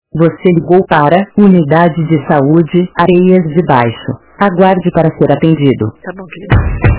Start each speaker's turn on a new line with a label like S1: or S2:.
S1: Você ligou para Unidade de Saúde, Areias de Baixo. Aguarde para ser atendido.
S2: Tá bom, querido.